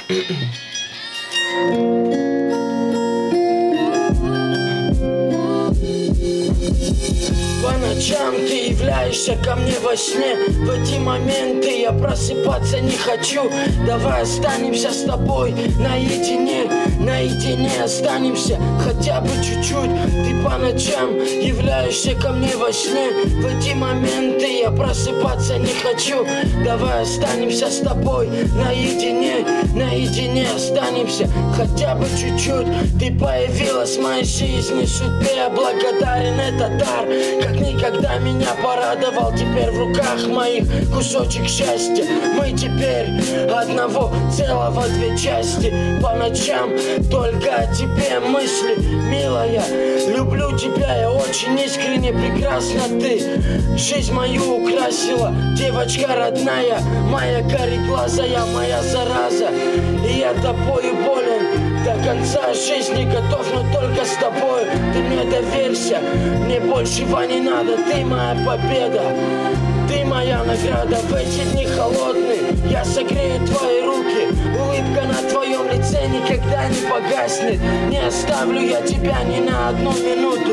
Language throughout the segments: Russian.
По ночам ты являешься ко мне во сне. В эти моменты я просыпаться не хочу. Давай останемся с тобой наедине. Наедине останемся хотя бы чуть-чуть. Ты по ночам являешься ко мне во сне. В эти моменты я просыпаться не хочу. Давай останемся с тобой наедине. Наедине останемся хотя бы чуть-чуть. Ты появилась в моей жизни, судьбе я благодарен, это дар. Как никогда меня порадовал, теперь в руках моих кусочек счастья. Мы теперь одного целого две части. По ночам только о тебе мысли, милая. Люблю тебя, я очень искренне, прекрасна ты. Жизнь мою украсила, девочка родная, моя кореглазая, моя зараза. И я тобою болен, до конца жизни готов, но только с тобой. Ты мне доверься, мне большего не надо. Ты моя победа, ты моя награда. В эти дни холодные я согрею твои руки. Улыбка на твоем лице никогда не погаснет. Не оставлю я тебя ни на одну минуту.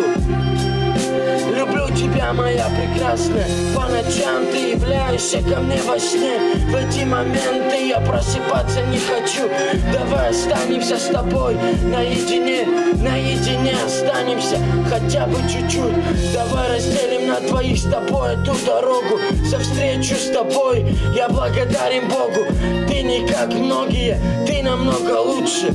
Люблю тебя, моя прекрасная. По ночам ты являешься ко мне во сне. В эти моменты я просыпаться не хочу. Давай останемся с тобой наедине. Наедине останемся хотя бы чуть-чуть. Давай разделим на двоих с тобой эту дорогу. За встречу с тобой я благодарен Богу. Ты не как многие, ты намного лучше.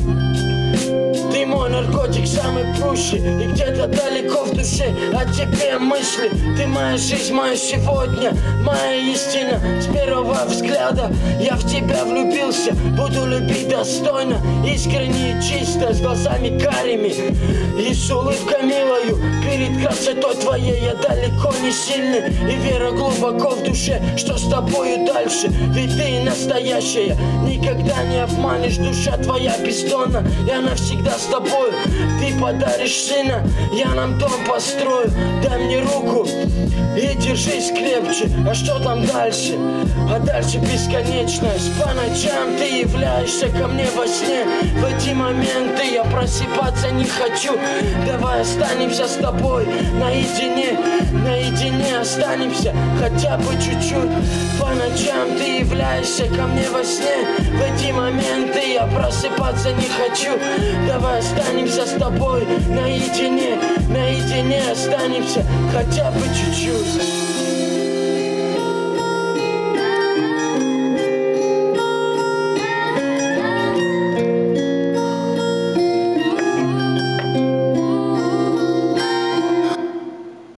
Ты мой наркотик, самый прущий. И где-то далеко в душе о тебе мысли. Ты моя жизнь, моя сегодня, моя истина. С первого взгляда я в тебя влюбился. Буду любить достойно, искренне и чисто, с глазами карими и с улыбкой милою. Перед красотой твоей я далеко не сильный. И вера глубоко в душе, что с тобою дальше. Ведь ты настоящая, никогда не обманешь. Душа твоя бездонна, я навсегда с тобой. Ты подаришь сына, я нам дом построю. Дай мне руку и держись крепче. А что там дальше? А дальше бесконечность. По ночам ты являешься ко мне во сне. В эти моменты я просыпаться не хочу. Давай останемся с тобой наедине. Наедине останемся хотя бы чуть-чуть. По ночам ты являешься ко мне во сне. В эти моменты я просыпаться не хочу. Давай останемся с тобой наедине. Наедине останемся хотя бы чуть-чуть.